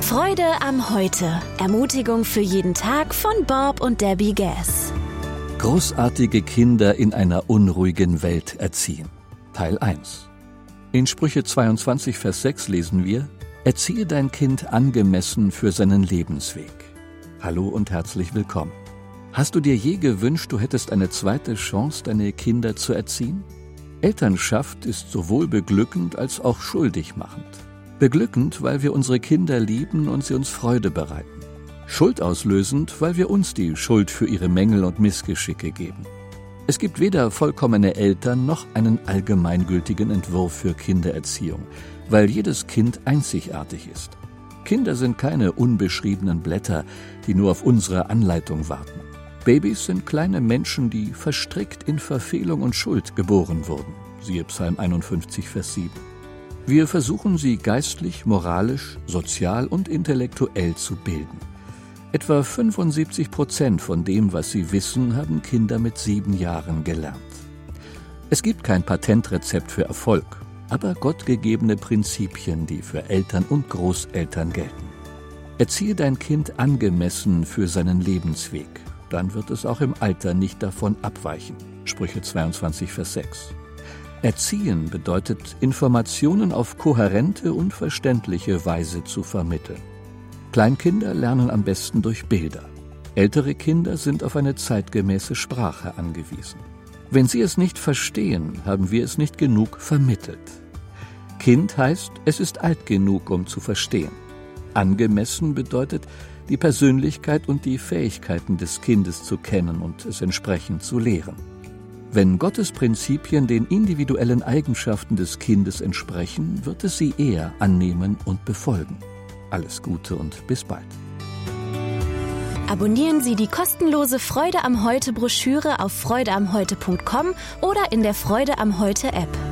Freude am Heute. Ermutigung für jeden Tag von Bob und Debbie Gass. Großartige Kinder in einer unruhigen Welt erziehen. Teil 1. In Sprüche 22, Vers 6 lesen wir: Erziehe dein Kind angemessen für seinen Lebensweg. Hallo und herzlich willkommen. Hast du dir je gewünscht, du hättest eine zweite Chance, deine Kinder zu erziehen? Elternschaft ist sowohl beglückend als auch schuldig machend. Beglückend, weil wir unsere Kinder lieben und sie uns Freude bereiten. Schuldauslösend, weil wir uns die Schuld für ihre Mängel und Missgeschicke geben. Es gibt weder vollkommene Eltern noch einen allgemeingültigen Entwurf für Kindererziehung, weil jedes Kind einzigartig ist. Kinder sind keine unbeschriebenen Blätter, die nur auf unsere Anleitung warten. Babys sind kleine Menschen, die verstrickt in Verfehlung und Schuld geboren wurden. Siehe Psalm 51, Vers 7. Wir versuchen sie geistlich, moralisch, sozial und intellektuell zu bilden. Etwa 75% von dem, was sie wissen, haben Kinder mit 7 Jahren gelernt. Es gibt kein Patentrezept für Erfolg, aber gottgegebene Prinzipien, die für Eltern und Großeltern gelten. Erziehe dein Kind angemessen für seinen Lebensweg, dann wird es auch im Alter nicht davon abweichen. Sprüche 22, Vers 6. Erziehen bedeutet, Informationen auf kohärente und verständliche Weise zu vermitteln. Kleinkinder lernen am besten durch Bilder. Ältere Kinder sind auf eine zeitgemäße Sprache angewiesen. Wenn sie es nicht verstehen, haben wir es nicht genug vermittelt. Kind heißt, es ist alt genug, um zu verstehen. Angemessen bedeutet, die Persönlichkeit und die Fähigkeiten des Kindes zu kennen und es entsprechend zu lehren. Wenn Gottes Prinzipien den individuellen Eigenschaften des Kindes entsprechen, wird es sie eher annehmen und befolgen. Alles Gute und bis bald. Abonnieren Sie die kostenlose Freude am Heute Broschüre auf freudeamheute.com oder in der Freude am Heute App.